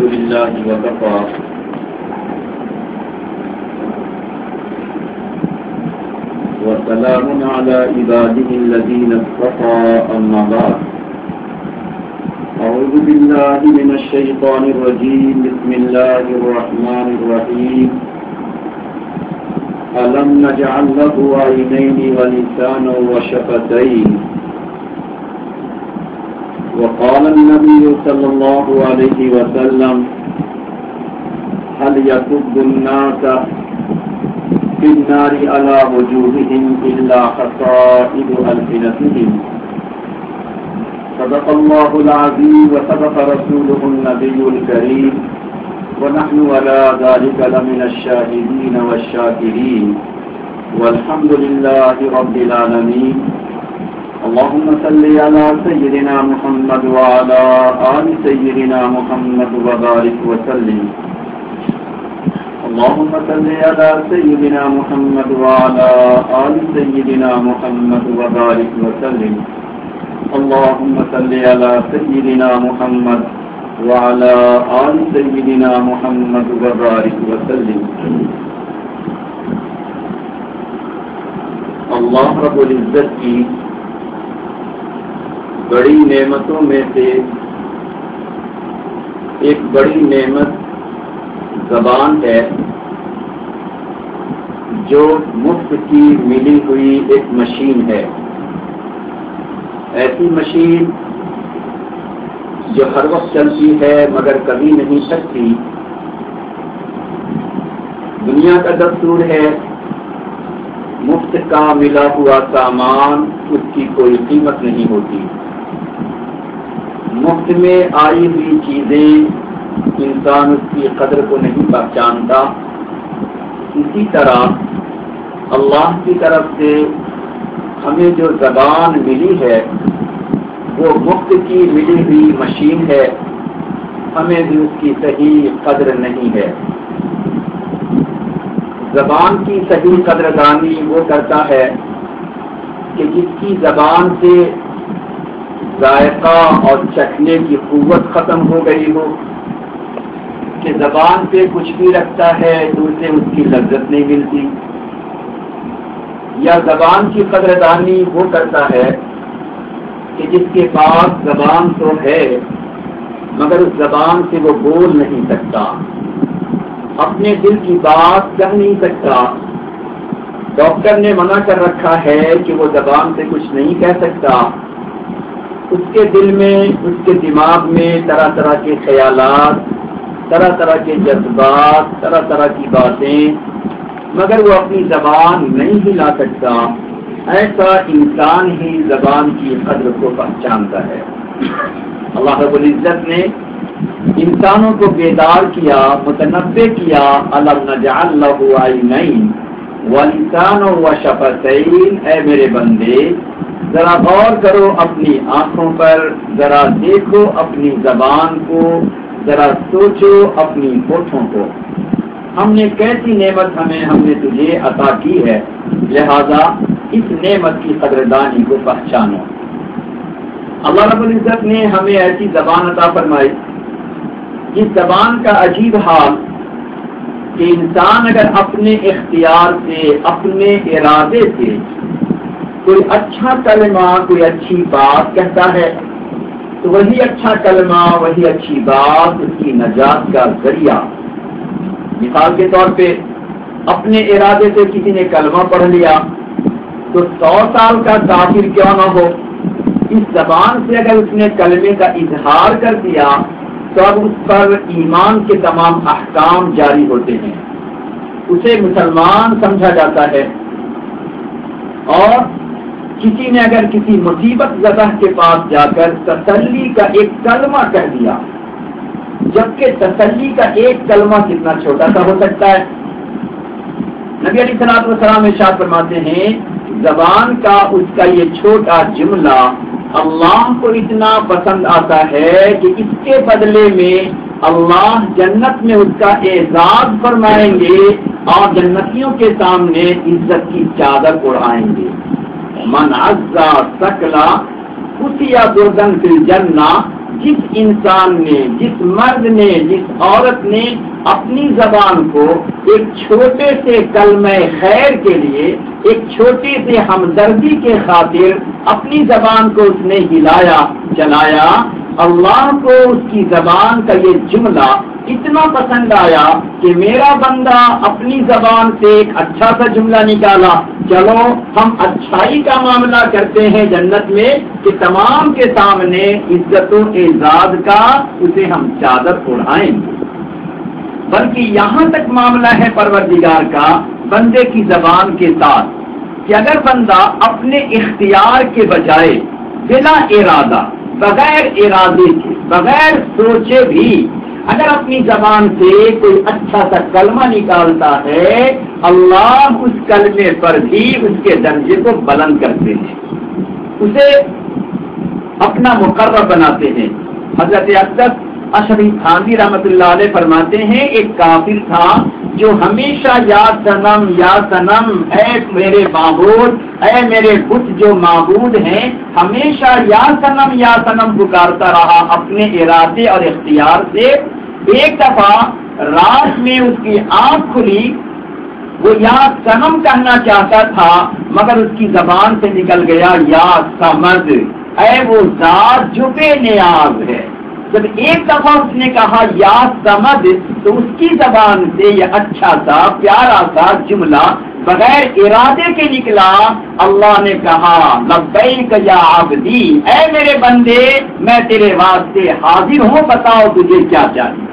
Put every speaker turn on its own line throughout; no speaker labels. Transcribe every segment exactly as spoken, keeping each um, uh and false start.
لله وكفى وسلام على عباده الذين اصطفى أما بعد أعوذ بالله من الشيطان الرجيم بسم الله الرحمن الرحيم ألم نجعل له عينين ولسانا وشفتين وقال النبي صلى الله عليه وسلم هل يكب الناس في النار على وجوههم إلا حصائد ألسنتهم صدق الله العظيم وصدق رسوله النبي الكريم ونحن على ذلك لمن الشاهدين والشاكرين والحمد لله رب العالمين اللهم صل على سيدنا محمد وعلى آل سيدنا محمد وبارك وسلم اللهم صل على سيدنا محمد وعلى آل سيدنا محمد وبارك وسلم اللهم صل على سيدنا محمد وعلى آل سيدنا محمد وبارك وسلم اللہ رب العزت کی بڑی نعمتوں میں سے ایک بڑی نعمت زبان ہے جو مفت کی ملی ہوئی ایک مشین ہے، ایسی مشین جو ہر وقت چلتی ہے مگر کبھی نہیں تھکتی۔ دنیا کا دستور ہے مفت کا ملا ہوا سامان اس کی کوئی قیمت نہیں ہوتی، مفت میں آئی ہوئی چیزیں انسان اس کی قدر کو نہیں پہچانتا۔ اسی طرح اللہ کی طرف سے ہمیں جو زبان ملی ہے وہ مفت کی ملی ہوئی مشین ہے، ہمیں بھی اس کی صحیح قدر نہیں ہے۔ زبان کی صحیح قدردانی وہ کرتا ہے کہ جس کی زبان سے ذائقہ اور چکھنے کی قوت ختم ہو گئی ہو، کہ زبان پہ کچھ بھی رکھتا ہے تو اسے اس کی لذت نہیں ملتی۔ یا زبان کی قدردانی وہ کرتا ہے کہ جس کے پاس زبان تو ہے مگر اس زبان سے وہ بول نہیں سکتا، اپنے دل کی بات کہہ نہیں سکتا۔ ڈاکٹر نے منع کر رکھا ہے کہ وہ زبان سے کچھ نہیں کہہ سکتا، اس کے دل میں، اس کے دماغ میں طرح طرح کے خیالات، طرح طرح کے جذبات، طرح طرح کی باتیں، مگر وہ اپنی زبان نہیں ہلا سکتا۔ ایسا انسان ہی زبان کی قدر کو پہچانتا ہے۔ اللہ رب العزت نے انسانوں کو بیدار کیا، متنبہ کیا، الم نجعل لہ عینین ولسانا وشفتین، اے میرے بندے ذرا غور کرو اپنی آنکھوں پر، ذرا دیکھو اپنی زبان کو، ذرا سوچو اپنی ہونٹوں کو۔ ہم نے کیسی نعمت ہمیں ہم نے تجھے عطا کی ہے، لہذا اس نعمت کی قدردانی کو پہچانو۔ اللہ رب العزت نے ہمیں ایسی زبان عطا فرمائی، اس زبان کا عجیب حال کہ انسان اگر اپنے اختیار سے، اپنے ارادے سے کوئی اچھا کلمہ، کوئی اچھی بات کہتا ہے تو وہی اچھا کلمہ، وہی اچھی بات اس کی نجات کا ذریعہ۔ مثال کے طور پہ اپنے ارادے سے کسی نے کلمہ پڑھ لیا تو سو سال کا کافر کیوں نہ ہو، اس زبان سے اگر اس نے کلمے کا اظہار کر دیا تو اب اس پر ایمان کے تمام احکام جاری ہوتے ہیں، اسے مسلمان سمجھا جاتا ہے۔ اور کسی نے اگر کسی مصیبت زدہ کے پاس جا کر تسلی کا ایک کلمہ کہہ دیا، جبکہ تسلی کا ایک کلمہ کتنا چھوٹا سا ہو سکتا ہے۔ نبی علیہ الصلوۃ والسلام ارشاد فرماتے ہیں زبان کا اس کا یہ چھوٹا جملہ اللہ کو اتنا پسند آتا ہے کہ اس کے بدلے میں اللہ جنت میں اس کا اعزاز فرمائیں گے اور جنتیوں کے سامنے عزت کی چادر اڑائیں گے۔ من عزا سکلا اتیا دردن فی الجنہ جس انسان نے، جس مرد نے، جس عورت نے اپنی زبان کو ایک چھوٹے سے کلمہ خیر کے لیے، ایک چھوٹی سے ہمدردی کے خاطر اپنی زبان کو اس نے ہلایا چلایا، اللہ کو اس کی زبان کا یہ جملہ اتنا پسند آیا کہ میرا بندہ اپنی زبان سے ایک اچھا سا جملہ نکالا، چلو ہم اچھائی کا معاملہ کرتے ہیں جنت میں کہ تمام کے سامنے عزت و اعزاز کا اسے ہم چادر اڑائیں گے، بلکہ یہاں تک معاملہ ہے پروردگار کا بندے کی زبان کے ساتھ کہ اگر بندہ اپنے اختیار کے بجائے بلا ارادہ، بغیر ارادے کے، بغیر سوچے بھی اگر اپنی زبان سے کوئی اچھا سا کلمہ نکالتا ہے، اللہ اس کلمے پر بھی اس کے درجے کو بلند کرتے ہیں، اسے اپنا مقرر بناتے ہیں۔ حضرت اقدس اشرف تھانوی رحمۃ اللہ علیہ فرماتے ہیں ایک کافر تھا جو ہمیشہ یا صنم یا صنم، اے میرے معبود، اے میرے بت جو معبود ہیں، ہمیشہ یا صنم یا صنم پکارتا رہا اپنے ارادے اور اختیار سے۔ ایک دفعہ رات میں اس کی آنکھ کھلی، وہ یا صنم کہنا چاہتا تھا مگر اس کی زبان سے نکل گیا یا سمد، اے وہ ذات جو بے نیاز ہے۔ جب ایک دفعہ اس نے کہا یا سمد تو اس کی زبان سے یہ اچھا سا پیارا سا جملہ بغیر ارادے کے نکلا۔ اللہ نے کہا لبیک یا عبدی، اے میرے بندے میں تیرے واسطے حاضر ہوں، بتاؤ تجھے کیا چاہیے۔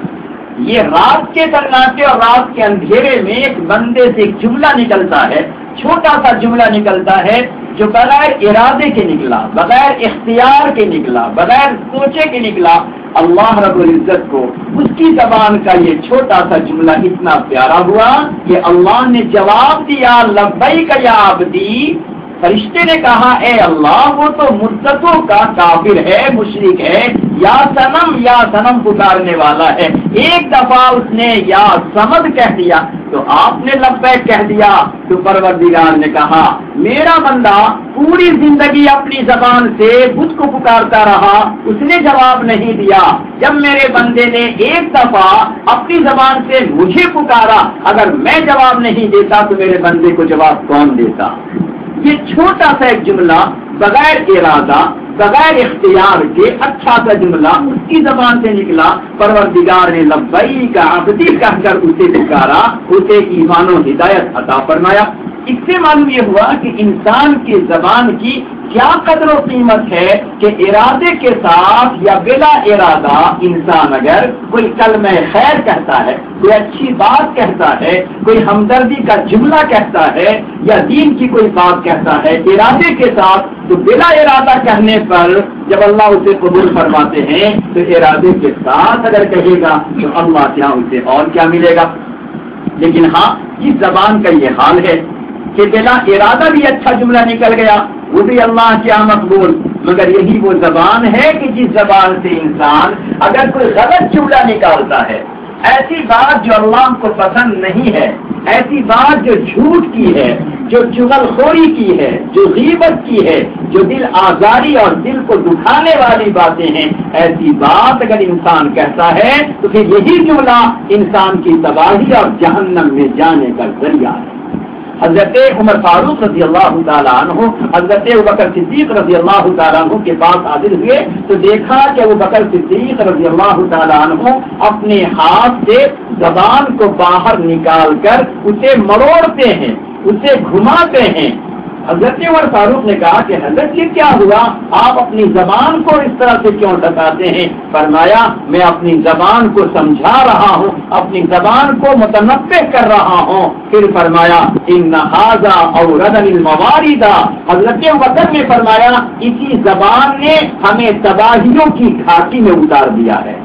یہ رات کے درناٹے اور رات کے اندھیرے میں ایک بندے سے ایک جملہ نکلتا ہے، چھوٹا سا جملہ نکلتا ہے جو بغیر ارادے کے نکلا، بغیر اختیار کے نکلا، بغیر سوچے کے نکلا۔ اللہ رب العزت کو اس کی زبان کا یہ چھوٹا سا جملہ اتنا پیارا ہوا کہ اللہ نے جواب دیا لبیک یا عبدی۔ فرشتے نے کہا اے اللہ وہ تو مدتوں کا کافر ہے، مشرک ہے، یا صنم یا صنم پکارنے والا ہے، ایک دفعہ اس نے یا سمد کہہ دیا تو آپ نے لبیک کہہ دیا۔ تو پروردگار نے کہا میرا بندہ پوری زندگی اپنی زبان سے بت کو پکارتا رہا، اس نے جواب نہیں دیا، جب میرے بندے نے ایک دفعہ اپنی زبان سے مجھے پکارا، اگر میں جواب نہیں دیتا تو میرے بندے کو جواب کون دیتا۔ یہ چھوٹا سا ایک جملہ بغیر ارادہ، بغیر اختیار کے اچھا سا جملہ اس کی زبان سے نکلا، پروردگار نے لبیک عبدی کہہ کر اسے پکارا، اسے ایمان و ہدایت عطا فرمایا۔ اس سے معلوم یہ ہوا کہ انسان کی زبان کی کیا قدر و قیمت ہے کہ ارادے کے ساتھ یا بلا ارادہ انسان اگر کوئی کلمہ خیر کہتا ہے، کوئی اچھی بات کہتا ہے، کوئی ہمدردی کا جملہ کہتا ہے یا دین کی کوئی بات کہتا ہے ارادے کے ساتھ، تو بلا ارادہ کہنے پر جب اللہ اسے قبول فرماتے ہیں تو ارادے کے ساتھ اگر کہے گا تو اللہ کیا اسے اور کیا ملے گا۔ لیکن ہاں اس زبان کا یہ حال ہے کہ بلا ارادہ بھی اچھا جملہ نکل گیا، وہ بھی اللہ کیا مقبول، مگر یہی وہ زبان ہے کہ جس زبان سے انسان اگر کوئی غلط جملہ نکالتا ہے، ایسی بات جو اللہ کو پسند نہیں ہے، ایسی بات جو جھوٹ کی ہے، جو چغل خوری کی ہے، جو غیبت کی ہے، جو دل آزاری اور دل کو دکھانے والی باتیں ہیں، ایسی بات اگر انسان کہتا ہے تو پھر یہی جملہ انسان کی تباہی اور جہنم میں جانے کا ذریعہ ہے۔ حضرت عمر فاروق رضی اللہ تعالیٰ عنہ حضرت ابوبکر صدیق رضی اللہ تعالیٰ عنہ کے پاس حاضر ہوئے تو دیکھا کہ ابوبکر صدیق رضی اللہ تعالیٰ عنہ اپنے ہاتھ سے زبان کو باہر نکال کر اسے مروڑتے ہیں، اسے گھماتے ہیں۔ حضرت عمر فاروق نے کہا کہ حضرت یہ کیا ہوا، آپ اپنی زبان کو اس طرح سے کیوں ڈکاتے ہیں؟ فرمایا میں اپنی زبان کو سمجھا رہا ہوں، اپنی زبان کو متنبہ کر رہا ہوں۔ پھر فرمایا ان ھذا اوردنی الموارد، حضرت ابوبکر نے فرمایا اسی زبان نے ہمیں تباہیوں کی گھاٹی میں اتار دیا ہے۔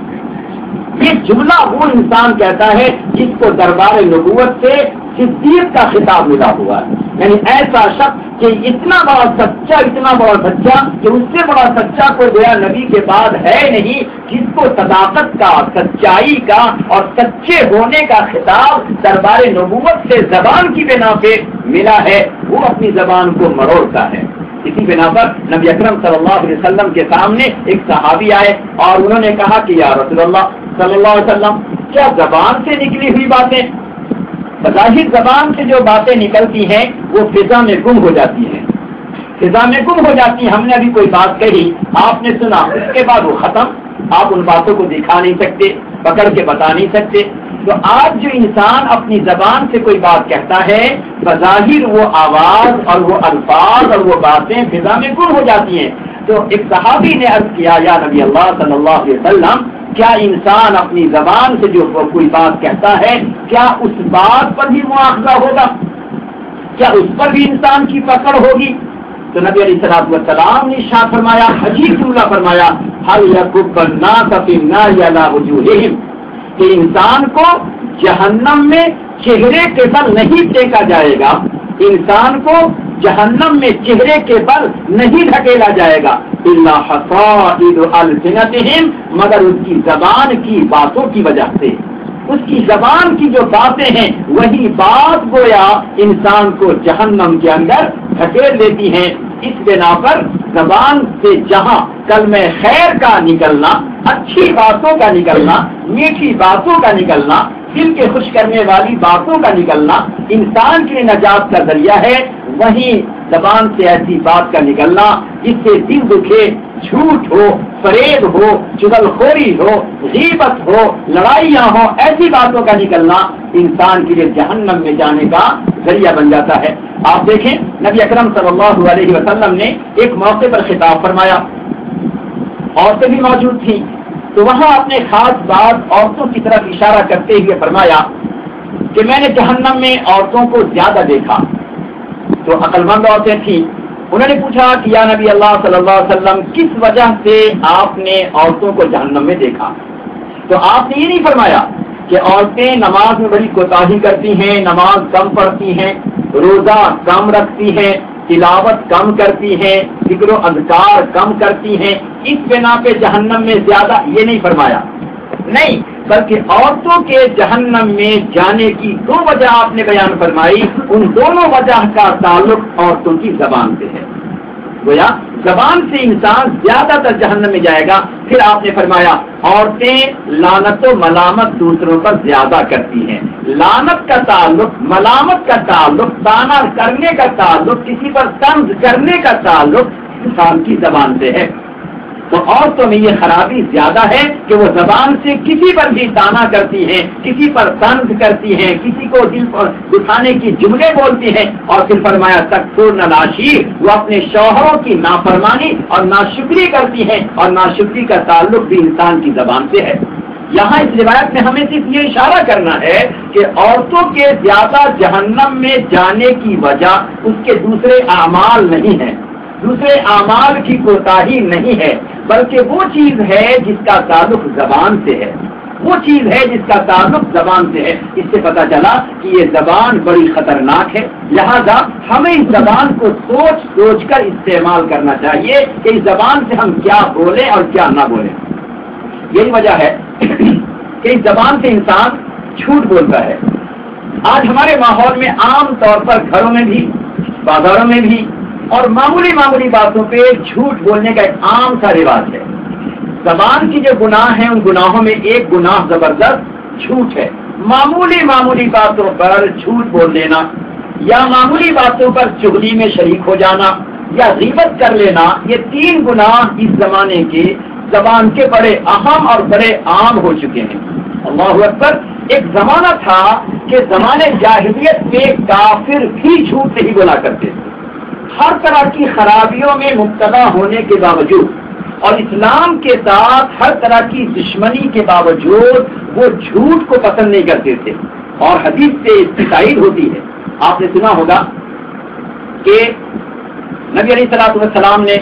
یہ جملہ وہ انسان کہتا ہے جس کو دربار نبوت سے صدیق کا خطاب ملا ہوا ہے، یعنی ایسا شخص کہ اتنا بڑا سچا، اتنا بڑا سچا کہ اس سے بڑا سچا کوئی گویا نبی کے بعد ہے نہیں، جس کو صداقت کا، سچائی کا اور سچے ہونے کا خطاب دربار نبوت سے زبان کی بنا پہ ملا ہے، وہ اپنی زبان کو مروڑتا ہے۔ اسی بنا پر نبی اکرم صلی اللہ علیہ وسلم کے سامنے ایک صحابی آئے اور انہوں نے کہا کہ یا رسول اللہ صلی اللہ علیہ وسلم، کیا زبان سے نکلی ہوئی باتیں، بظاہر زبان سے جو باتیں نکلتی ہیں وہ فضا میں گم ہو جاتی ہیں، فضا میں گم ہو جاتی ہیں، ہم نے ابھی کوئی بات کہی، آپ نے سنا، اس کے بعد وہ ختم، آپ ان باتوں کو دکھا نہیں سکتے، پکڑ کے بتا نہیں سکتے۔ تو آج جو انسان اپنی زبان سے کوئی بات کہتا ہے، بظاہر وہ آواز اور وہ الفاظ اور وہ باتیں فضا میں گم ہو جاتی ہیں۔ تو ایک صحابی نے عرض کیا یا نبی اللہ صلی اللہ علیہ وسلم، کیا انسان اپنی زبان سے جو کوئی بات کہتا ہے، کیا اس بات پر بھی مواخذہ ہوگا، کیا اس پر بھی انسان کی پکڑ ہوگی؟ تو نبی علیہ الصلوۃ والسلام نے ارشاد فرمایا، عجیب جملہ فرمایا، هل يكب الناس في النار على وجوههم، کہ انسان کو جہنم میں چہرے کے بل نہیں پھینکا جائے گا، انسان کو جہنم میں چہرے کے بل نہیں دھکیلا جائے گا، الا حصائد السنتهم، مگر اس کی زبان کی باتوں کی وجہ سے، اس کی زبان کی جو باتیں ہیں وہی بات گویا انسان کو جہنم کے اندر دھکیل دیتی ہیں۔ اس بنا پر زبان سے جہاں کلمہ خیر کا نکلنا، اچھی باتوں کا نکلنا، میٹھی باتوں کا نکلنا، دل کے خوش کرنے والی باتوں کا نکلنا انسان کے نجات کا ذریعہ ہے، وہیں زبان سے ایسی بات کا نکلنا جس سے دل دکھے، جھوٹ ہو، فریب ہو، چغل خوری ہو، غیبت ہو، لڑائیاں ہو، ایسی باتوں کا نکلنا انسان کے لیے جہنم میں جانے کا ذریعہ بن جاتا ہے۔ آپ دیکھیں نبی اکرم صلی اللہ علیہ وسلم نے ایک موقع پر خطاب فرمایا، عورتیں بھی موجود تھیں، تو وہاں اپنے خاص بات عورتوں کی طرف اشارہ کرتے ہوئے فرمایا کہ میں نے جہنم میں عورتوں کو زیادہ دیکھا۔ تو عقل مند عورتیں تھیں، انہوں نے پوچھا کہ یا نبی اللہ صلی اللہ علیہ وسلم، کس وجہ سے آپ نے عورتوں کو جہنم میں دیکھا؟ تو آپ نے یہ نہیں فرمایا کہ عورتیں نماز میں بڑی کوتاہی کرتی ہیں، نماز کم پڑھتی ہیں، روزہ کم رکھتی ہیں، تلاوت کم کرتی ہیں، ذکر و اذکار کم کرتی ہیں، اس بنا پہ جہنم میں زیادہ، یہ نہیں فرمایا، نہیں، بلکہ عورتوں کے جہنم میں جانے کی دو وجہ آپ نے بیان فرمائی، ان دونوں وجہ کا تعلق عورتوں کی زبان سے ہے، گویا زبان سے انسان زیادہ تر جہنم میں جائے گا۔ پھر آپ نے فرمایا عورتیں لعنت و ملامت دوسروں پر زیادہ کرتی ہیں، لعنت کا تعلق، ملامت کا تعلق، طعنہ کرنے کا تعلق، کسی پر طنز کرنے کا تعلق انسان کی زبان سے ہے۔ تو عورتوں میں یہ خرابی زیادہ ہے کہ وہ زبان سے کسی پر بھی طعنہ کرتی ہیں، کسی پر طنز کرتی ہیں، کسی کو دل پر دکھانے کی جملے بولتی ہیں، اور پھر فرمایا تکفرن العشیر، وہ اپنے شوہروں کی نافرمانی اور ناشکری کرتی ہیں، اور ناشکری کا تعلق بھی انسان کی زبان سے ہے۔ یہاں اس روایت میں ہمیں صرف یہ اشارہ کرنا ہے کہ عورتوں کے زیادہ جہنم میں جانے کی وجہ اس کے دوسرے اعمال نہیں ہے، دوسرے اعمال کی کوتاہی نہیں ہے، بلکہ وہ چیز ہے جس کا تعلق زبان سے ہے، وہ چیز ہے جس کا تعلق زبان سے ہے۔ اس سے پتہ چلا کہ یہ زبان بڑی خطرناک ہے، لہذا ہمیں اس زبان کو سوچ سوچ کر استعمال کرنا چاہیے کہ اس زبان سے ہم کیا بولیں اور کیا نہ بولیں۔ یہی وجہ ہے کہ اس زبان سے انسان جھوٹ بولتا ہے۔ آج ہمارے ماحول میں عام طور پر گھروں میں بھی، بازاروں میں بھی، اور معمولی معمولی باتوں پہ جھوٹ بولنے کا ایک عام سا رواج ہے۔ زبان کی جو گناہ ہیں ان گناہوں میں ایک گناہ زبردست جھوٹ ہے۔ معمولی معمولی باتوں پر جھوٹ بول لینا، یا معمولی باتوں پر چغلی میں شریک ہو جانا، یا غیبت کر لینا، یہ تین گناہ اس زمانے کے زبان کے بڑے اہم اور بڑے عام ہو چکے ہیں۔ اللہ اکبر! ایک زمانہ تھا کہ زمانے جاہلیت میں کافر بھی جھوٹ نہیں بولا کرتے تھے، ہر طرح کی خرابیوں میں مبتلا ہونے کے باوجود اور اسلام کے ساتھ ہر طرح کی دشمنی کے باوجود وہ جھوٹ کو پسند نہیں کرتے تھے، اور حدیث سے اس کی تائید ہوتی ہے۔ آپ نے سنا ہوگا کہ نبی علیہ الصلوۃ والسلام نے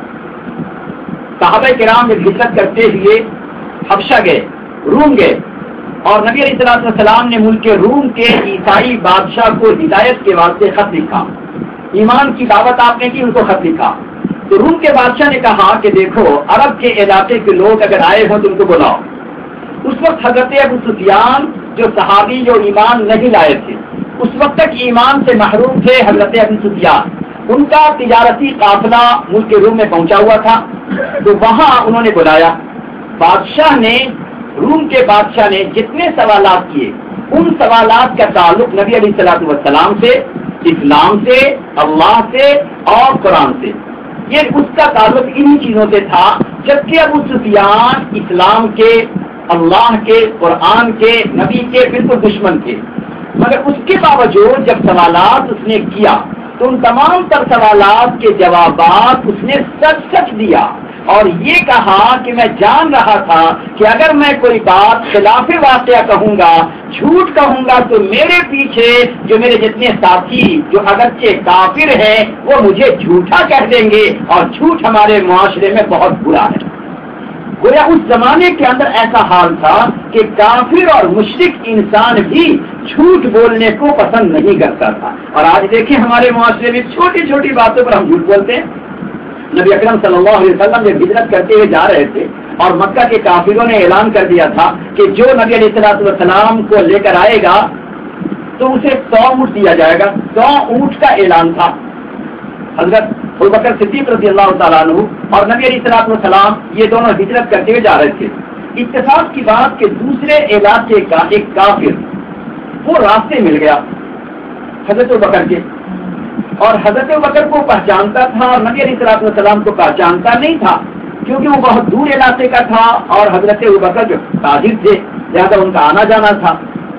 صحابہ کرام میں ہجرت کرتے ہوئے حبشہ گئے، روم گئے، اور نبی علیہ الصلوۃ والسلام نے ملک روم کے عیسائی بادشاہ کو ہدایت کے واسطے خط لکھا، ایمان کی دعوت آپ نے کی، ان کو خط لکھا۔ تو روم کے بادشاہ نے کہا کہ دیکھو عرب کے علاقے کے لوگ اگر آئے ہوں تو ان کو بلاؤ۔ اس وقت حضرت ابو سفیان جو صحابی جو ایمان نہیں لائے تھے، اس وقت تک ایمان سے محروم تھے حضرت ابو سفیان، ان کا تجارتی قافلہ ملک روم میں پہنچا ہوا تھا، تو وہاں انہوں نے بلایا. بادشاہ نے، روم کے بادشاہ نے جتنے سوالات کیے ان سوالات کا تعلق نبی علیہ الصلوۃ والسلام سے، اسلام سے، اللہ سے اور قرآن سے. یہ اس کا تعلق انہی چیزوں سے تھا. جبکہ ابو سفیان اسلام کے، اللہ کے، قرآن کے، نبی کے بالکل دشمن تھے، مگر اس کے باوجود جب سوالات اس نے کیا تو ان تمام تر سوالات کے جوابات اس نے سچ سچ دیا، اور یہ کہا کہ میں جان رہا تھا کہ اگر میں کوئی بات خلاف واقعہ کہوں گا، جھوٹ کہوں گا، تو میرے پیچھے جو میرے جتنے ساتھی جو اگرچہ کافر ہیں وہ مجھے جھوٹا کہہ دیں گے، اور جھوٹ ہمارے معاشرے میں بہت برا ہے. گویا اس زمانے کے اندر ایسا حال تھا کہ کافر اور مشرک انسان بھی جھوٹ بولنے کو پسند نہیں کرتا تھا. اور آج دیکھیں ہمارے معاشرے میں چھوٹی چھوٹی باتوں پر ہم جھوٹ بولتے ہیں. نبی اکرم صلی اللہ علیہ وسلم جب ہجرت کرتے ہوئے جا رہے تھے اور مکہ کے کافروں نے اعلان کر دیا تھا کہ جو نبی علیہ الصلوۃ والسلام کو لے کر آئے گا تو اسے سو اونٹ دیا جائے گا. سو اونٹ کا اعلان تھا. حضرت ابوبکر صدیق رضی اللہ تعالیٰ عنہ اور نبی علیہ الصلوۃ والسلام یہ دونوں ہجرت کرتے ہوئے جا رہے تھے. اتفاق کی بات کہ دوسرے علاقے کا ایک کافر وہ راستے مل گیا حضرت ابوبکر کے، اور حضرت ابوبکر کو پہچانتا تھا اور نبی علیہ الصلوۃ والسلام کو پہچانتا نہیں تھا، کیونکہ وہ بہت دور علاقے کا تھا اور حضرت ابوبکر جو تاجر تھے زیادہ ان کا آنا جانا تھا.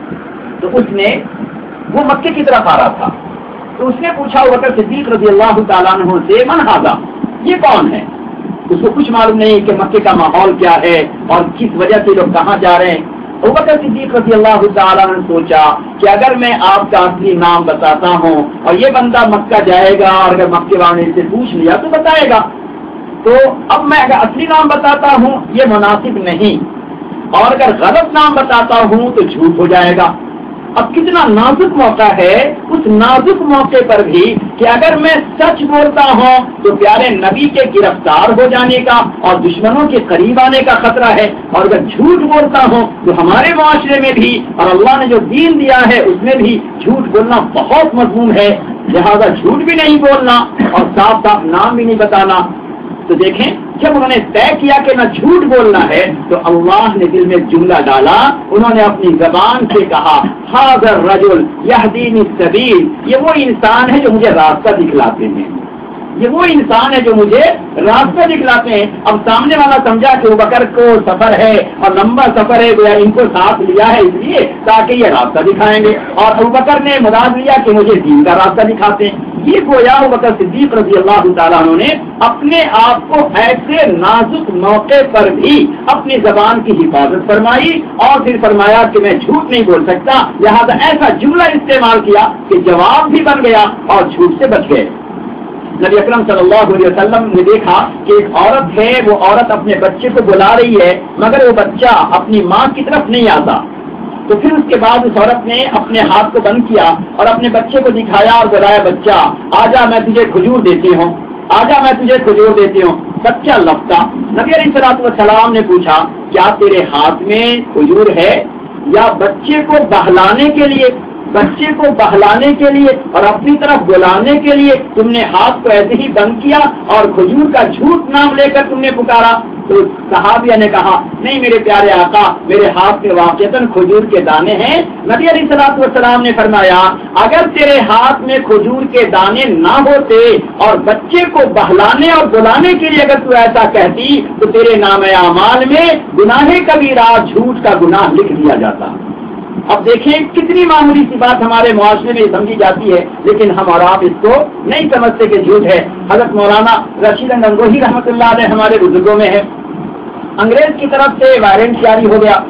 تو اس نے، وہ مکے کی طرف آ رہا تھا، تو اس نے پوچھا ابوبکر صدیق رضی اللہ تعالیٰ عنہ سے، من ھذا، یہ کون ہے؟ اس کو کچھ معلوم نہیں کہ مکے کا ماحول کیا ہے اور کس وجہ سے لوگ کہاں جا رہے ہیں. ابوبکر صدیق رضی اللہ تعالیٰ نے سوچا کہ اگر میں آپ کا اصلی نام بتاتا ہوں اور یہ بندہ مکہ جائے گا اور اگر مکے والے سے پوچھ لیا تو بتائے گا، تو اب میں اگر اصلی نام بتاتا ہوں یہ مناسب نہیں، اور اگر غلط نام بتاتا ہوں تو جھوٹ ہو جائے گا. اب کتنا نازک موقع ہے، اس نازک موقع پر بھی کہ اگر میں سچ بولتا ہوں تو پیارے نبی کے گرفتار ہو جانے کا اور دشمنوں کے قریب آنے کا خطرہ ہے، اور اگر جھوٹ بولتا ہوں تو ہمارے معاشرے میں بھی اور اللہ نے جو دین دیا ہے اس میں بھی جھوٹ بولنا بہت مذموم ہے. لہذا جھوٹ بھی نہیں بولنا اور صاف صاف نام بھی نہیں بتانا. تو دیکھیں جب انہوں نے طے کیا کہ نہ جھوٹ بولنا ہے تو اللہ نے دل میں جملہ ڈالا. انہوں نے اپنی زبان سے کہا، ھذا الرجل یہدینی السبیل، یہ وہ انسان ہے جو مجھے راستہ دکھلاتے ہیں، یہ وہ انسان ہے جو مجھے راستہ دکھلاتے ہیں. اب سامنے والا سمجھا کہ ابوبکر کو سفر ہے اور لمبا سفر ہے، گویا ان کو ساتھ لیا ہے اس لیے تاکہ یہ راستہ دکھائیں گے، اور ابوبکر نے مراد لیا کہ مجھے دین کا راستہ دکھاتے ہیں. یہ گویا ابوبکر صدیق رضی اللہ تعالیٰ عنہ نے اپنے آپ کو ایسے نازک موقع پر بھی اپنی زبان کی حفاظت فرمائی اور پھر فرمایا کہ میں جھوٹ نہیں بول سکتا، لہذا ایسا جملہ استعمال کیا کہ جواب بھی بن گیا اور جھوٹ سے بچ گئے. نبی اکرم صلی اللہ علیہ وسلم نے دیکھا کہ ایک عورت ہے، وہ عورت اپنے بچے کو بلا رہی ہے مگر وہ بچہ اپنی ماں کی طرف نہیں آتا. تو پھر اس کے بعد اس عورت نے اپنے ہاتھ کو بند کیا اور اپنے بچے کو دکھایا اور بلایا، بچہ آجا میں تجھے کھجور دیتی ہوں، آجا میں تجھے کھجور دیتی ہوں. بچہ لپٹا. نبی علیہ الصلوۃ والسلام نے پوچھا، کیا تیرے ہاتھ میں کھجور ہے یا بچے کو بہلانے کے لیے بچے کو بہلانے کے لیے اور اپنی طرف بلانے کے لیے تم نے ہاتھ کو ایسے ہی بند کیا اور کھجور کا جھوٹ نام لے کر تم نے پکارا؟ تو صحابیہ نے کہا، نہیں میرے پیارے آقا، میرے ہاتھ میں واقعتاً کھجور کے دانے ہیں. نبی علیہ الصلوۃ والسلام نے فرمایا، اگر تیرے ہاتھ میں کھجور کے دانے نہ ہوتے اور بچے کو بہلانے اور بلانے کے لیے اگر تو ایسا کہتی تو تیرے نام اعمال میں گناہ کبیرہ، جھوٹ کا گناہ لکھ دیا جاتا. اب دیکھیں کتنی معمولی سی بات ہمارے معاشرے میں سمجھی جاتی ہے، لیکن ہم اور آپ اس کو نہیں سمجھتے کہ جھوٹ ہے. حضرت مولانا رشید گنگوہی رحمۃ اللہ علیہ ہمارے بزرگوں میں ہے. انگریز کی طرف سے وارنٹ جاری ہو گیا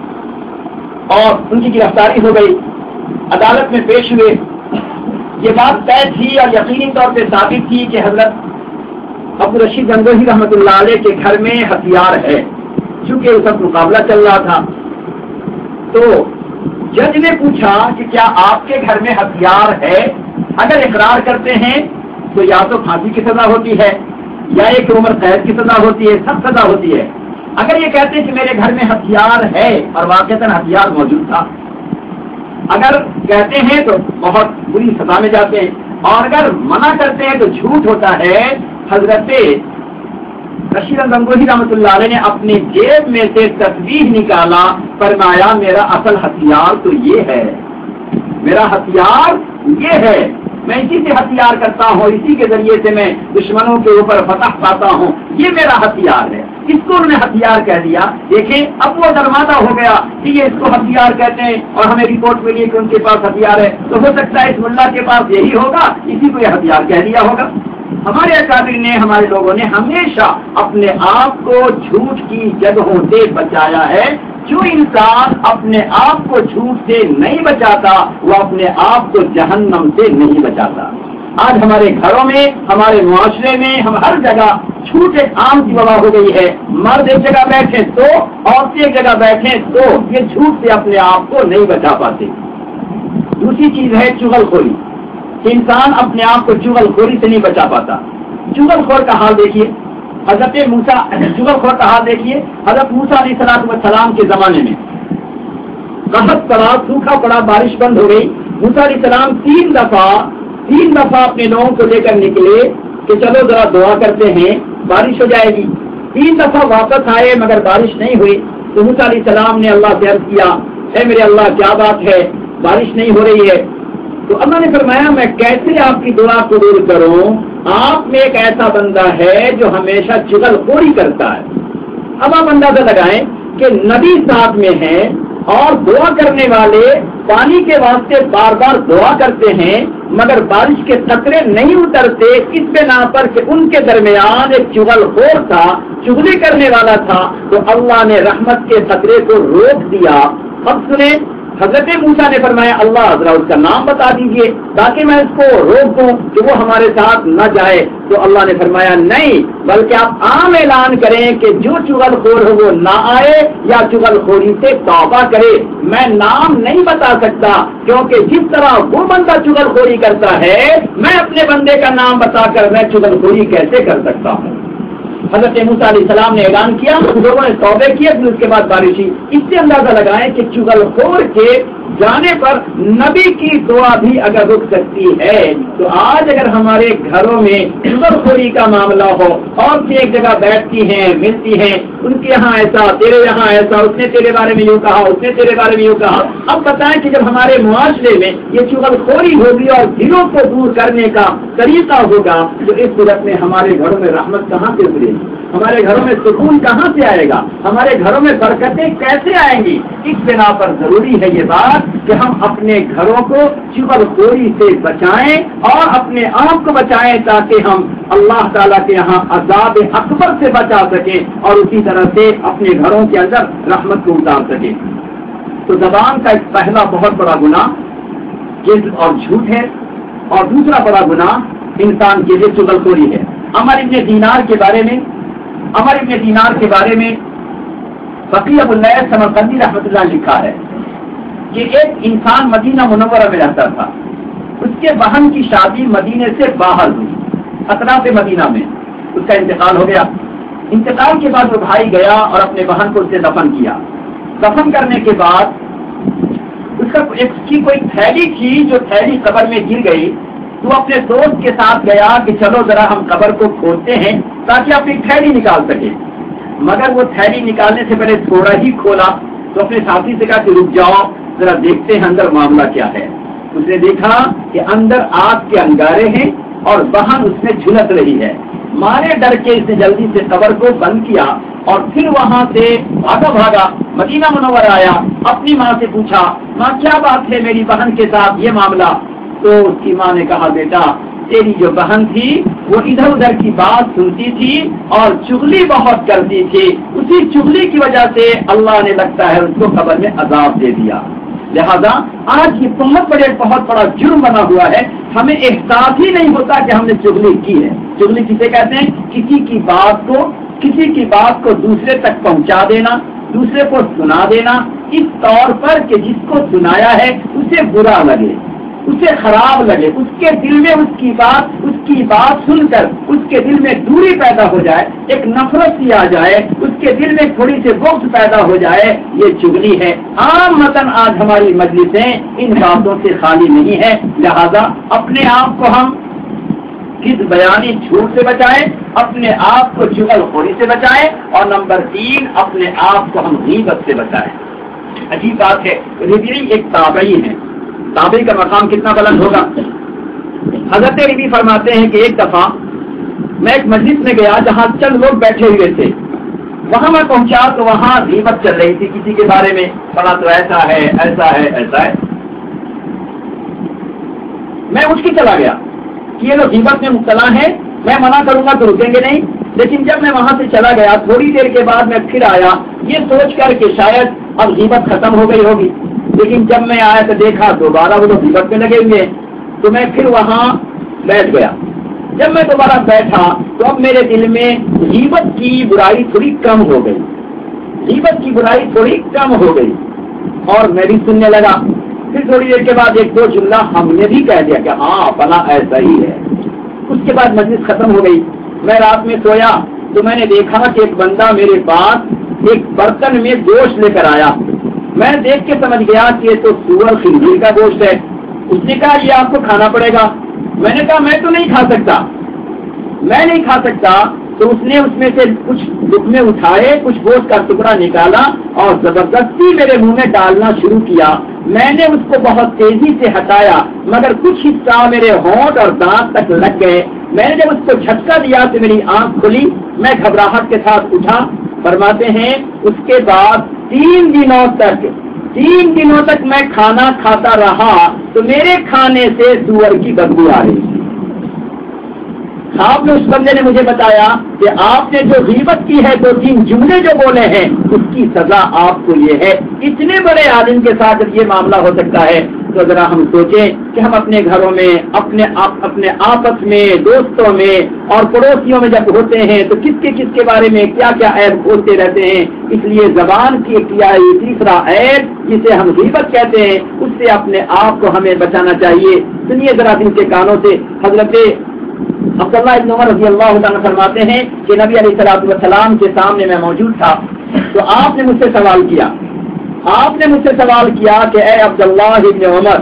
اور ان کی گرفتاری ہو گئی، عدالت میں پیش ہوئے. یہ بات طے تھی اور یقینی طور پہ ثابت تھی کہ حضرت عبد الرشید گنگوہی رحمۃ اللہ علیہ کے گھر میں ہتھیار ہے، چونکہ اس وقت مقابلہ چل رہا تھا. تو جج نے پوچھا کہ کیا آپ کے گھر میں ہتھیار ہے؟ اگر اقرار کرتے ہیں تو یا تو پھانسی کی سزا ہوتی ہے یا ایک عمر قید کی سزا ہوتی ہے، سب سزا ہوتی ہے. اگر یہ کہتے ہیں کہ میرے گھر میں ہتھیار ہے اور واقعتاً ہتھیار موجود تھا، اگر کہتے ہیں تو بہت بری سزا میں جاتے ہیں. اور اگر منع کرتے ہیں تو جھوٹ ہوتا ہے. حضرت رشید گنگوہی رحمۃ اللہ علیہ نے اپنی جیب میں سے تصویر نکالا, فرمایا میرا اصل ہتھیار تو یہ ہے, میرا ہتھیار یہ ہے, میں اسی سے ہتھیار کرتا ہوں, اسی کے ذریعے سے میں دشمنوں کے اوپر فتح پاتا ہوں, یہ میرا ہتھیار ہے. اس کو انہوں نے ہتھیار کہہ دیا. دیکھیں اب وہ درماندہ ہو گیا کہ یہ اس کو ہتھیار کہتے ہیں اور ہمیں رپورٹ ملی کہ ان کے پاس ہتھیار ہے, تو ہو سکتا ہے اس ملا کے پاس یہی ہوگا, اسی کو یہ ہتھیار کہہ دیا ہوگا. ہمارے اکابر نے, ہمارے لوگوں نے ہمیشہ اپنے آپ کو جھوٹ کی جگہوں سے بچایا ہے. جو انسان اپنے آپ کو جھوٹ سے نہیں بچاتا وہ اپنے آپ کو جہنم سے نہیں بچاتا. آج ہمارے گھروں میں, ہمارے معاشرے میں, ہم ہر جگہ جھوٹ ایک عام کی وبا ہو گئی ہے. مرد ایک جگہ بیٹھے تو, عورتیں ایک جگہ بیٹھے تو, یہ جھوٹ سے اپنے آپ کو نہیں بچا پاتے. دوسری چیز ہے چغل خوری. انسان اپنے آپ کو چغل خوری سے نہیں بچا پاتا. چغل خور کا حال دیکھیے, حضرت موسیٰ, چغل خور کا حال دیکھیے. حضرت موسیٰ علیہ السلام والسلام کے زمانے میں قحط پڑا, سوکھا پڑا, بارش بند ہو گئی. موسیٰ علیہ السلام تین دفعہ تین دفعہ اپنے لوگوں کو لے کر نکلے کہ چلو ذرا دعا کرتے ہیں بارش ہو جائے گی. تین دفعہ واپس آئے مگر بارش نہیں ہوئی. تو موسیٰ علیہ السلام نے اللہ سے عرض کیا, اے میرے اللہ کیا بات ہے, بارش نہیں ہو رہی ہے. تو اللہ نے فرمایا میں کیسے آپ کی دعا قبول کروں, آپ میں ایک ایسا بندہ ہے جو ہمیشہ چغل خوری کرتا ہے. اب آپ اندازہ لگائیں کہ نبی ساتھ میں ہیں اور دعا کرنے والے پانی کے واسطے بار بار دعا کرتے ہیں مگر بارش کے قطرے نہیں اترتے, اس بنا پر کہ ان کے درمیان ایک چغل خور تھا, چغلی کرنے والا تھا. تو اللہ نے رحمت کے قطرے کو روک دیا. اب سنیں, حضرت موسیٰ نے فرمایا اللہ ذرا اس کا نام بتا دیجئے تاکہ میں اس کو روک دوں کہ وہ ہمارے ساتھ نہ جائے. تو اللہ نے فرمایا نہیں, بلکہ آپ عام اعلان کریں کہ جو چغل خور ہو وہ نہ آئے یا چغل خوری سے توبہ کرے. میں نام نہیں بتا سکتا کیونکہ جس طرح وہ بندہ چغل خوری کرتا ہے میں اپنے بندے کا نام بتا کر میں چغل خوری کیسے کر سکتا ہوں. حضرت موسیٰ علیہ السلام نے اعلان کیا, لوگوں نے توبہ کیا, پھر اس کے بعد بارش ہوئی. اس سے اندازہ لگائیں کہ چغل خور کے جانے پر نبی کی دعا بھی اگر رک سکتی ہے تو آج اگر ہمارے گھروں میں چغل خوری کا معاملہ ہو, عورتیں ایک جگہ بیٹھتی ہیں, ملتی ہیں, ان کے یہاں ایسا, تیرے یہاں ایسا, اس نے تیرے بارے میں یوں کہا, اس نے تیرے بارے میں یوں کہا. اب بتائیں کہ جب ہمارے معاشرے میں یہ چغل خوری ہوگی اور دلوں کو دور کرنے کا طریقہ ہوگا تو اس صورت میں ہمارے گھروں میں رحمت کہاں سے اترے گی, ہمارے گھروں میں سکون کہاں سے آئے گا, ہمارے گھروں میں برکتیں کیسے آئیں گی. اس بنا پر ضروری ہے یہ بات کہ ہم اپنے گھروں کو چغل خوری سے بچائیں اور اپنے آپ کو بچائیں تاکہ ہم اللہ تعالیٰ کے یہاں عذاب اکبر سے بچا سکیں اور اسی طرح سے اپنے گھروں کے اندر رحمت کو اتار سکیں. تو زبان کا ایک پہلا بہت بڑا گناہ کذب اور جھوٹ ہے, اور دوسرا بڑا گناہ انسان کے لیے چغل خوری ہے. عمر ابن دینار کے بارے میں عمر ابن دینار کے بارے میں فقیہ ابو اللیث سمرقندی رحمۃ اللہ لکھا ہے کہ ایک انسان مدینہ منورہ میں رہتا تھا. اس کے بہن کی شادی مدینے سے باہر ہوئی, اطراف مدینہ میں. اس کا انتقال ہو گیا. انتقال کے بعد وہ بھائی گیا اور اپنے بہن کو اس سے دفن کیا. دفن کرنے کے بعد اس کا ایک کی کوئی تھیلی تھی جو تھیلی قبر میں گر گئی. تو اپنے دوست کے ساتھ گیا کہ چلو ذرا ہم قبر کو کھودتے ہیں تاکہ اپنی تھیلی نکال سکے. مگر وہ تھیلی نکالنے سے پہلے تھوڑا ہی کھولا تو اپنے ساتھی سے کہا کہ رک جاؤ ذرا دیکھتے ہیں اندر معاملہ کیا ہے. اس نے دیکھا کہ اندر آگ کے انگارے ہیں اور بہن اس میں جھلس رہی ہے. مارے ڈر کے اس نے جلدی سے قبر کو بند کیا اور پھر وہاں سے بھاگا بھاگا مدینہ منورہ آیا. اپنی ماں سے پوچھا, ماں کیا بات ہے میری بہن کے ساتھ یہ معاملہ؟ تو اس کی ماں نے کہا بیٹا تیری جو بہن تھی وہ ادھر ادھر کی بات سنتی تھی اور چغلی بہت کرتی تھی, اسی چغلی کی وجہ سے اللہ نے لگتا ہے اس کو قبر میں عذاب دے دیا. لہذا آج یہ بہت بڑے بہت بڑا جرم بنا ہوا ہے, ہمیں احساس ہی نہیں ہوتا کہ ہم نے چغلی کی ہے. چغلی کسے کہتے ہیں؟ کسی کی بات کو کسی کی بات کو دوسرے تک پہنچا دینا, دوسرے کو سنا دینا اس طور پر کہ جس کو سنایا ہے اسے برا لگے. اسے خراب لگے، اس کے دل میں اس کی بات اس کی بات سن کر اس کے دل میں دوری پیدا ہو جائے، ایک نفرت سی آ جائے، اس کے دل میں تھوڑی سی بغض پیدا ہو جائے، یہ چغلی ہے۔ عام متن آج ہماری مجلسیں ان باتوں سے خالی نہیں ہے، لہذا اپنے آپ کو ہم کس بیانی جھوٹ سے بچائیں، اپنے آپ کو چغل خوری سے بچائیں، اور نمبر تین اپنے آپ کو ہم غیبت سے بچائیں۔ عجیب بات ہے، ربیعی ایک تابعی ہے، تابعی کا مقام کتنا بلند ہوگا۔ حضرت ربیعی فرماتے ہیں کہ ایک دفعہ میں ایک مجلس میں گیا جہاں چند لوگ بیٹھے ہوئے تھے، وہاں میں پہنچا تو وہاں غیبت چل رہی تھی کسی کے بارے میں، بڑا تو ایسا ہے ایسا ہے ایسا ہے۔ میں اٹھ کے چلا گیا کہ یہ لوگ غیبت میں مبتلا ہیں، میں منع کروں گا تو رکیں گے نہیں، لیکن جب میں وہاں سے چلا گیا تھوڑی دیر کے بعد میں پھر آیا یہ سوچ کر کہ شاید اب غیبت ختم ہو گئی ہوگی، لیکن جب میں آیا تو دیکھا دوبارہ وہ لوگ غیبت میں لگے ہوئے، تو میں پھر وہاں بیٹھ گیا۔ جب میں دوبارہ بیٹھا تو اب میرے دل میں غیبت کی برائی تھوڑی کم ہو گئی، غیبت کی برائی تھوڑی کم ہو گئی، اور میں بھی سننے لگا۔ پھر تھوڑی دیر کے بعد ایک دو جملہ ہم نے بھی کہہ دیا کہ ہاں فلاں ایسا ہی ہے۔ اس کے بعد مجلس ختم ہو گئی۔ میں رات میں سویا تو میں نے دیکھا کہ ایک بندہ میرے پاس ایک برتن میں گوشت لے کر آیا، میں دیکھ کے سمجھ گیا کہ یہ تو سور خنزیر کا گوشت ہے۔ اس نے کہا یہ آپ کو کھانا پڑے گا۔ میں نے کہا میں تو نہیں کھا سکتا، میں نہیں کھا سکتا۔ تو اس نے اس میں سے کچھ لقمے اٹھائے، کچھ گوشت کا ٹکڑا نکالا اور زبردستی میرے منہ میں ڈالنا شروع کیا۔ میں نے اس کو بہت تیزی سے ہٹایا مگر کچھ حصہ میرے ہونٹ اور دانت تک لگ گئے۔ میں نے جب اس کو جھٹکا دیا تو میری آنکھ کھلی، میں گھبراہٹ کے ساتھ اٹھا۔ فرماتے ہیں اس کے بعد تین دنوں تک تین دنوں تک میں کھانا کھاتا رہا تو میرے کھانے سے سور کی بدبو آ رہی تھی۔ آپ نے اس بندے نے مجھے بتایا کہ آپ نے جو غیبت کی ہے، دو تین جملے جو بولے ہیں، اس کی سزا آپ کو یہ ہے۔ اتنے بڑے عالم کے ساتھ جب یہ معاملہ ہو سکتا ہے تو ذرا ہم سوچیں کہ ہم اپنے گھروں میں اپنے آپ اپنے آپس میں دوستوں میں اور پڑوسیوں میں جب ہوتے ہیں تو کس کے کس کے بارے میں کیا کیا عیب کھولتے رہتے ہیں۔ اس لیے زبان کی ایک تیسرا عیب جسے ہم غیبت کہتے ہیں، اس سے اپنے آپ کو ہمیں بچانا چاہیے۔ سنیے ذرا دل کے کانوں سے، حضرت عبداللہ ابن عمر رضی اللہ تعالیٰ فرماتے ہیں کہ نبی علیہ الصلوۃ والسلام کے سامنے میں موجود تھا تو آپ نے مجھ سے سوال کیا آپ نے مجھ سے سوال کیا کہ اے عبداللہ ابن عمر،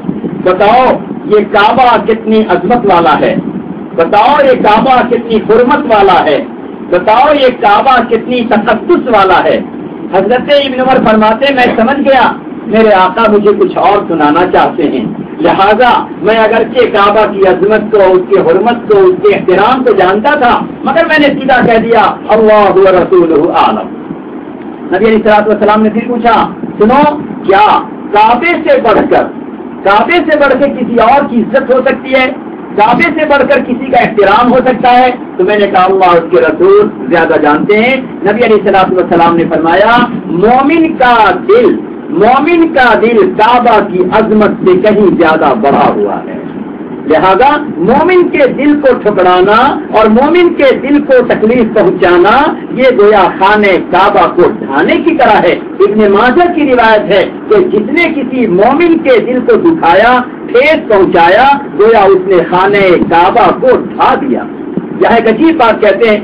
بتاؤ یہ کعبہ کتنی عظمت والا ہے، بتاؤ یہ کعبہ کتنی حرمت والا ہے، بتاؤ یہ کعبہ کتنی تقدس والا ہے۔ حضرت ابن عمر فرماتے میں سمجھ گیا میرے آقا مجھے کچھ اور سنانا چاہتے ہیں، لہذا میں اگرچہ کعبہ کی عظمت کو، اس کی حرمت کو، اس کے احترام کو جانتا تھا مگر میں نے سیدھا کہہ دیا اللہ و رسولہ اعلم۔ نبی علیہ الصلوۃ والسلام نے پھر پوچھا سنو، کیا کعبے سے بڑھ کر کعبے سے بڑھ کر کسی اور کی عزت ہو سکتی ہے، کعبے سے بڑھ کر کسی کا احترام ہو سکتا ہے؟ تو میں نے کہا اللہ اس کے رسول زیادہ جانتے ہیں۔ نبی علیہ الصلوۃ والسلام نے فرمایا مومن کا دل مومن کا دل کعبہ کی عظمت سے کہیں زیادہ بڑھا ہوا ہے، لہذا مومن کے دل کو ٹھکرانا اور مومن کے دل کو تکلیف پہنچانا یہ گویا خانے کعبہ کو ڈھانے کی طرح ہے۔ ابن ماجہ کی روایت ہے کہ جس نے کسی مومن کے دل کو دکھایا، ٹھیس پہنچایا، گویا اس نے خانے کعبہ کو ڈھا دیا۔ یہ ایک عجیب بات کہتے ہیں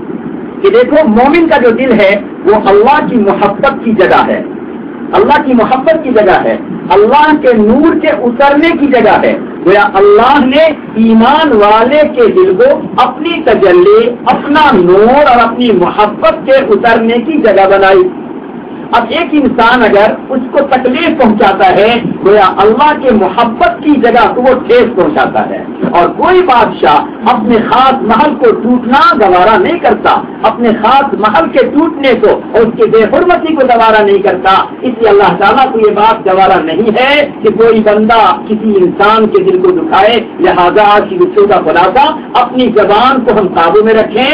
کہ دیکھو مومن کا جو دل ہے وہ اللہ کی محبت کی جگہ ہے، اللہ کی محبت کی جگہ ہے، اللہ کے نور کے اترنے کی جگہ ہے۔ گویا اللہ نے ایمان والے کے دل کو اپنی تجلی، اپنا نور اور اپنی محبت کے اترنے کی جگہ بنائی۔ اب ایک انسان اگر اس کو تکلیف پہنچاتا ہے گویا اللہ کے محبت کی جگہ کو وہ ٹھیس پہنچاتا ہے، اور کوئی بادشاہ اپنے خاص محل کو ٹوٹنا گوارا نہیں کرتا، اپنے خاص محل کے ٹوٹنے کو اور اس کے بے حرمتی کو گوارا نہیں کرتا۔ اس لیے اللہ تعالیٰ کو یہ بات گوارا نہیں ہے کہ کوئی بندہ کسی انسان کے دل کو دکھائے، لہذا آج کی گفتگو کا خلاصہ اپنی زبان کو ہم قابو میں رکھیں،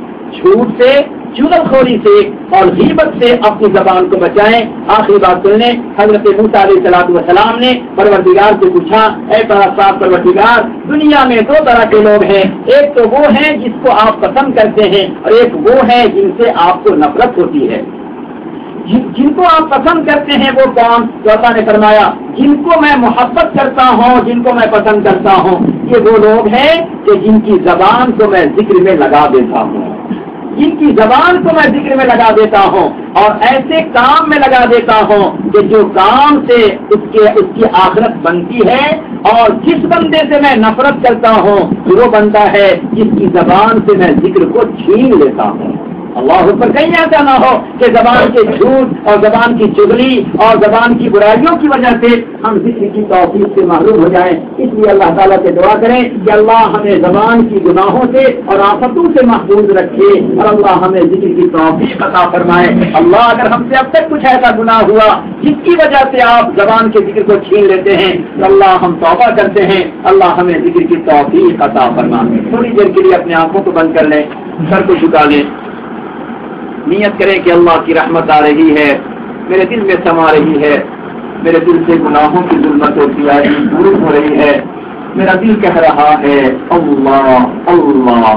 جھوٹ سے، چغل خوری سے اور غیبت سے اپنی زبان کو بچائیں۔ آخری بات سنیں، حضرت موسیٰ علیہ الصلوۃ والسلام نے پروردگار سے پوچھا اے پاک پروردگار، دنیا میں دو طرح کے لوگ ہیں، ایک تو وہ ہیں جس کو آپ پسند کرتے ہیں اور ایک وہ ہیں جن سے آپ کو نفرت ہوتی ہے۔ جن کو آپ پسند کرتے ہیں وہ کون؟ تو اللہ نے فرمایا جن کو میں محبت کرتا ہوں، جن کو میں پسند کرتا ہوں، یہ وہ لوگ ہیں کہ جن کی زبان کو میں ذکر میں لگا دیتا ہوں، جن کی زبان کو میں ذکر میں لگا دیتا ہوں اور ایسے کام میں لگا دیتا ہوں کہ جو کام سے اس کے اس کی آخرت بنتی ہے، اور جس بندے سے میں نفرت کرتا ہوں وہ بندہ ہے جس کی زبان سے میں ذکر کو چھین لیتا ہوں۔ اللہ پر کہیں ایسا نہ ہو کہ زبان کے جھوٹ اور زبان کی چغلی اور زبان کی برائیوں کی وجہ سے ہم ذکر کی توفیق سے محروم ہو جائیں۔ اس لیے اللہ تعالیٰ سے دعا کریں کہ اللہ ہمیں زبان کی گناہوں سے اور آفتوں سے محفوظ رکھے اور اللہ ہمیں ذکر کی توفیق عطا فرمائے۔ اللہ اگر ہم سے اب تک کچھ ایسا گناہ ہوا جس کی وجہ سے آپ زبان کے ذکر کو چھین لیتے ہیں تو اللہ ہم توبہ کرتے ہیں، اللہ ہمیں ذکر کی توفیق عطا فرمائے۔ تھوڑی دیر کے لیے اپنے آنکھوں کو بند کر لیں، سر کو جھکا لیں، نیت کریں کہ اللہ کی رحمت آ رہی ہے، میرے دل میں سما رہی ہے، میرے دل سے گناہوں کی ظلمت ہوتی آئی دور ہو رہی ہے، میرا دل کہہ رہا ہے اللہ اللہ۔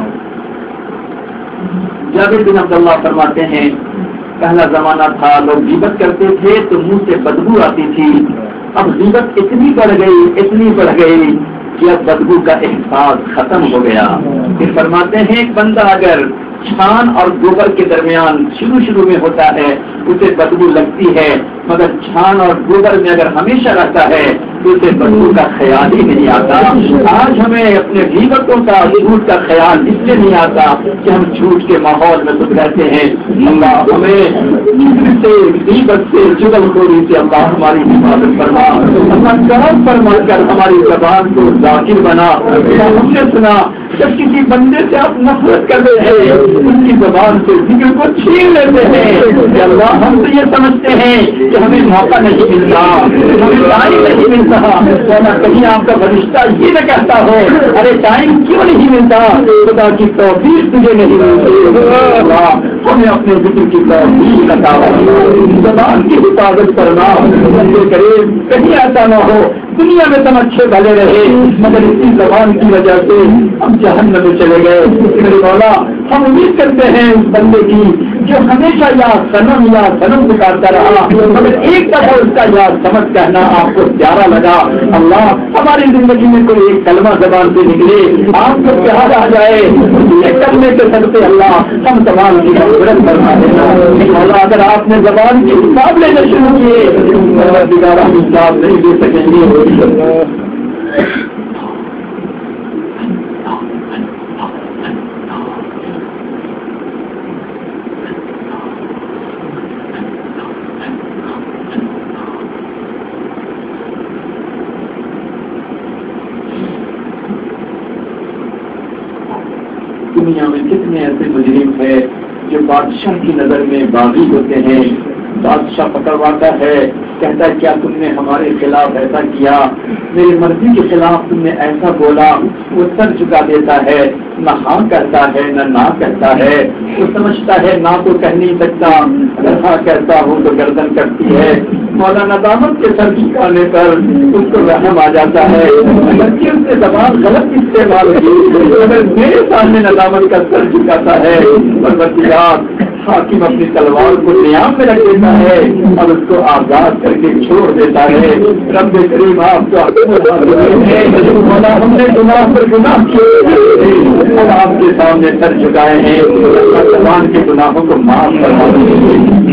جابر بن عبداللہ فرماتے ہیں پہلا زمانہ تھا لوگ غیبت کرتے تھے تو منہ سے بدبو آتی تھی، اب غیبت اتنی بڑھ گئی اتنی بڑھ گئی کہ اب بدبو کا احساس ختم ہو گیا۔ پھر فرماتے ہیں ایک بندہ اگر چھان اور گوبر کے درمیان شروع شروع میں ہوتا ہے اسے بدبو لگتی ہے، مگر چھان اور گوبر میں اگر ہمیشہ رہتا ہے تو اسے بدبو کا خیال ہی نہیں آتا۔ آج ہمیں اپنے غیبتوں کا جھوٹ کا خیال اس لیے نہیں آتا کہ ہم جھوٹ کے ماحول میں خود رہتے ہیں۔ اللہ ہمیں سے غیبت سے چغل خوری سے اللہ ہماری حفاظت فرما، اللہ کرم فرما کر ہماری زبان کو ذاکر بنا۔ ہم نے سنا جب کسی بندے سے آپ نفرت کر رہے ہیں ان کی زبان سے ذکر کو چھین لیتے ہیں کہ اللہ ہم تو یہ سمجھتے ہیں کہ ہمیں موقع نہیں ملتا، ہمیں ٹائم نہیں ملتا، ورنہ کہیں آپ کا فرشتہ یہ نہ کہتا ہو ارے ٹائم کیوں نہیں ملتا، خدا کی توفیق تجھے نہیں ملتی۔ اللہ ہمیں اپنے ذکر کی توفیق عطا فرما، زبان کی حفاظت کرنا کرے، کہیں ایسا نہ ہو دنیا میں تم اچھے بھلے رہے مگر اسی زبان کی وجہ سے ہم جہنم میں چلے گئے۔ میرے مولا ہم امید کرتے ہیں اس بندے کی جو ہمیشہ یا سنم یا سنم پکارتا رہا مگر ایک دفعہ اس کا یا سمجھ کہنا آپ کو پیارا لگا۔ اللہ ہماری زندگی میں کوئی ایک کلمہ زبان سے نکلے آپ کو پیار آ جائے، یہ کرنے کے سکتے اللہ ہم زبان کی مغفرت فرما دینا۔ مولا اگر آپ نے زبان کے حساب لینے شروع کیے دوبارہ حساب نہیں دے سکیں گے۔ دنیا میں کتنے ایسے مجرم ہیں جو بادشاہ کی نظر میں باغی ہوتے ہیں، بادشاہ پکڑواتا ہے کہتا ہے کیا تم نے ہمارے خلاف ایسا کیا، میری مرضی کے خلاف تم نے ایسا بولا، وہ سر جھکا دیتا ہے، نہ ہاں کہتا ہے نہ نہ کہتا ہے، وہ سمجھتا ہے نہ تو کہہ نہیں سکتا، اگر ہاں کہتا ہوں تو گردن کرتی ہے۔ مولانا ندامت کے سر جھکانے پر اس کو رحم آ جاتا ہے، اگر کہ اس نے زبان غلط استعمال کی، اگر میرے سامنے ندامت کا سر جھکاتا ہے اور وسیلات حاکم اپنی تلوار کو نیام میں رکھ دیتا ہے اور اس کو آزاد کر کے چھوڑ دیتا ہے۔ رب کریم آپ کو مولا ہم نے گناہ پر گناہ کیے اور آپ کے سامنے سر جھکائے ہیں، زبان کے گناہوں کو معاف کروا دیجیے۔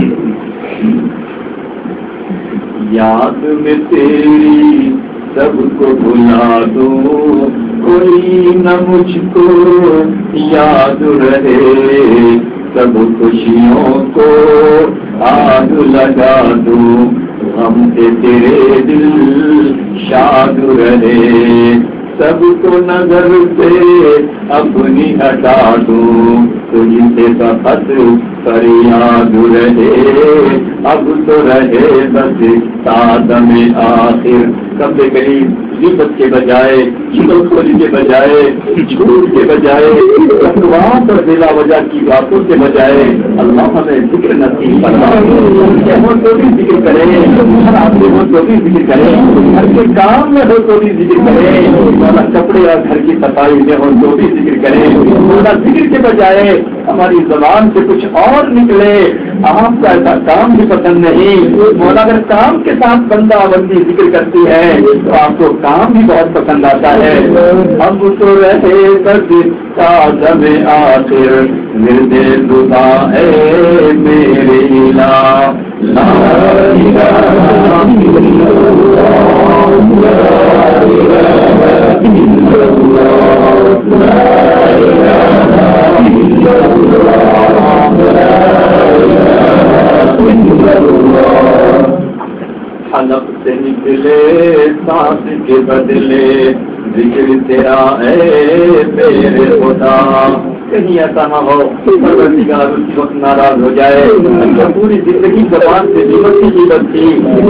یاد میں تیری سب کو بھلا دو، کوئی نہ مجھ کو یاد رہے، سب خوشیوں کو آگ لگا دوں، غم سے تیرے دل شاد رہے، سب کو نظر سے اپنی ہٹا دوں، تجھ سے بخت فریاد رہے، اب تو رہے بس سادم آخر۔ کب قریب غیبت کے بجائے، چغل خوری کے بجائے، جھوٹ کے بجائے، افواہوں پر بلا وجہ کی باتوں کے بجائے اللہ ہمیں ذکر نصیب فرما، ہم بھی ذکر کریں، ہر آدمی تو بھی ذکر کرے، گھر کے کام میں ہو تو بھی ذکر کرے، مولا کپڑے اور گھر کی صفائی میں ہو تو بھی ذکر کرے، مولا ذکر کے بجائے ہماری زبان سے کچھ اور نکلے، آپ کا ایسا کام بھی پسند نہیں مولا۔ اگر کام کے ساتھ بندہ بندی ذکر کرتی ہے تو آپ کو کام بھی بہت پسند آتا ہے۔ اب تو رہے بس آدم آخر مردے خدا ہے میرے الہ، لا الہ الا اللہ، لا الہ الا اللہ، لا الہ الا اللہ، لا الہ الا اللہ۔ حلق سے نکلے سانس کے بدلے ذکر تیرا ہے میرے خدا، کہیں ایسا نہ ہو پروردگار اس وقت ناراض ہو جائے، پوری زندگی زبان سے جیوتی جیوت تھی،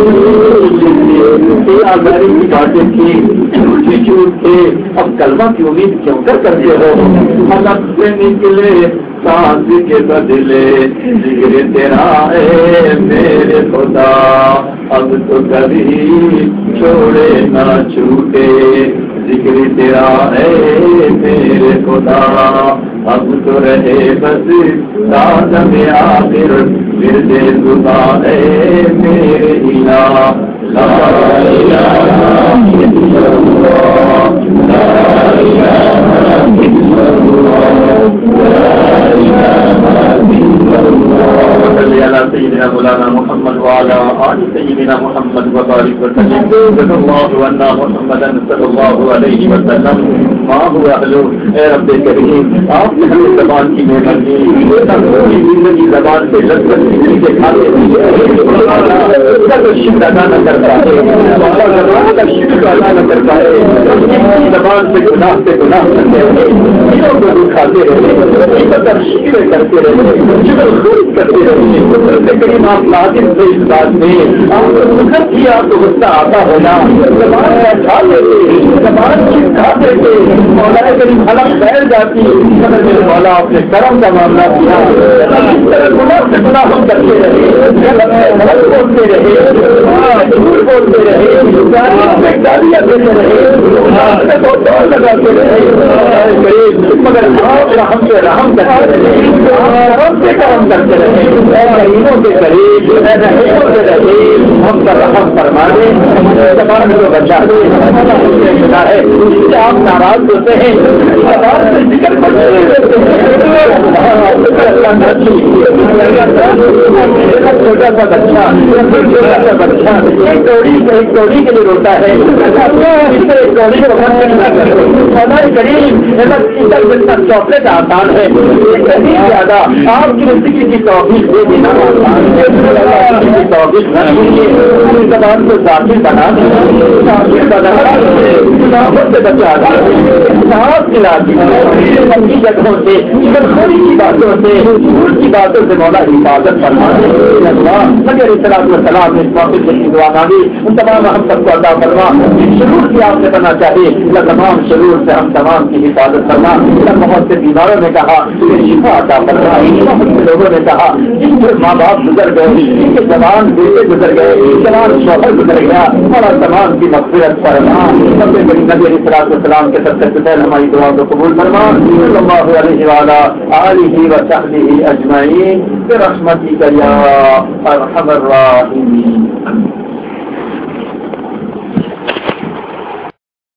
آزاری کی باتیں تھی، جھوٹی جھوٹ تھے، اب کلمہ کی امید کیوں کر کرتے ہو؟ حلق سے نکلے سانس کے بدلے ذکر تیرا ہے میرے خدا، اب تو کبھی چھوڑے نہ چھوٹے ذکر تیرا ہے میرے خدا، اب تو رہے بس آدم آخر ورد خدا ہے میرے الہ، لا الہ الا اللہ، لا الہ الا اللہ، لا الہ الا اللہ۔ صلی علی سیدنا مولانا محمد وعلی آل سیدنا محمد وبارک وسلم، صلی اللہ عنا محمدا صلی اللہ علیہ وسلم، ما هو اہلو۔ اے رب کریم، آپ نے ہمیں زبان کی نعمت دی، پوری زندگی زبان سے لذت سیکھنے کے کھاتے کا تو شکر ادا نہ کرتا ہے، زبان کا شکر ادا نہ کرتا ہے، زبان سے گناہ سے گناہ کرتے رہے، دلوں کو دکھاتے رہے، مطلب شکر کرتے رہے، شکر خود کرتے رہے، کریم آپ لازم تھے اس بات میں، آپ کو سکر کیا تو غصہ آتا ہونا، زبان کا کھا لیتے، زبان کی کھا دیتے، مولا کریم حلق پھیل جاتی، مگر میرے مولا اپنے کرم کا معاملہ کیا، اس طرح گناہ سے گناہ ہم کرتے رہے، غلط بولتے رہے، جھوٹ بولتے رہے، گالیوں میں گالیاں دیتے رہے، دوڑ لگاتے رہے، مگر آپ رحم سے رحم کرتے رہے، کرم سے کرم کرتے رہے، رحیموں کے قریب رحیموں سے رہے، ہم پر رحم فرما دے، زبان کو بچا دے، ہے اس سے آپ ناراض ہوتے ہیں، زبان سے ذکر کرتے ہیں، چھوٹا سا بچہ چھوٹا سا بچہ ایک کوڑی ایک کوڑی کے لیے روتا ہے، ایک کوڑی کو قریب جتنا چاکلیٹ آسان ہے، کہیں زیادہ آپ کی زندگی کی توفیق دے دینا آسان ہے، توفیق نہ دیجیے، زبان کو ذاکر بنا ذاکر بنا گناہوں سے بچا صاف دلا دی جگہوں سے، بدخوری کی باتوں سے، جھوٹ کی باتوں سے مولا حفاظت فرما دے اللہ۔ مگر اصلاۃ والسلام اس موقع سے دعا مانگی، ان تمام ہم سب کو عطا فرما، جس شرور کی آپ نے بنا چاہے اللہ تمام شرور سے ہم تمام کی حفاظت فرما، اللہ بہت سے بیماروں نے کہا کہ شفا عطا فرما، بہت سے لوگوں نے کہا جن کے ماں باپ گزر گئے، جن کے جوان بیٹے گزر گئے، جوان شوہر گزر گیا، اور تمام کی مغفرت فرما، سب سے بڑی نبی علیہ الصلوۃ والسلام کے سب سے پہلے ہماری دعا کو قبول فرما، صلی اللہ علیہ وعلی آلہ وصحبہ اجمعین برحمتک یا ارحم الراحمین۔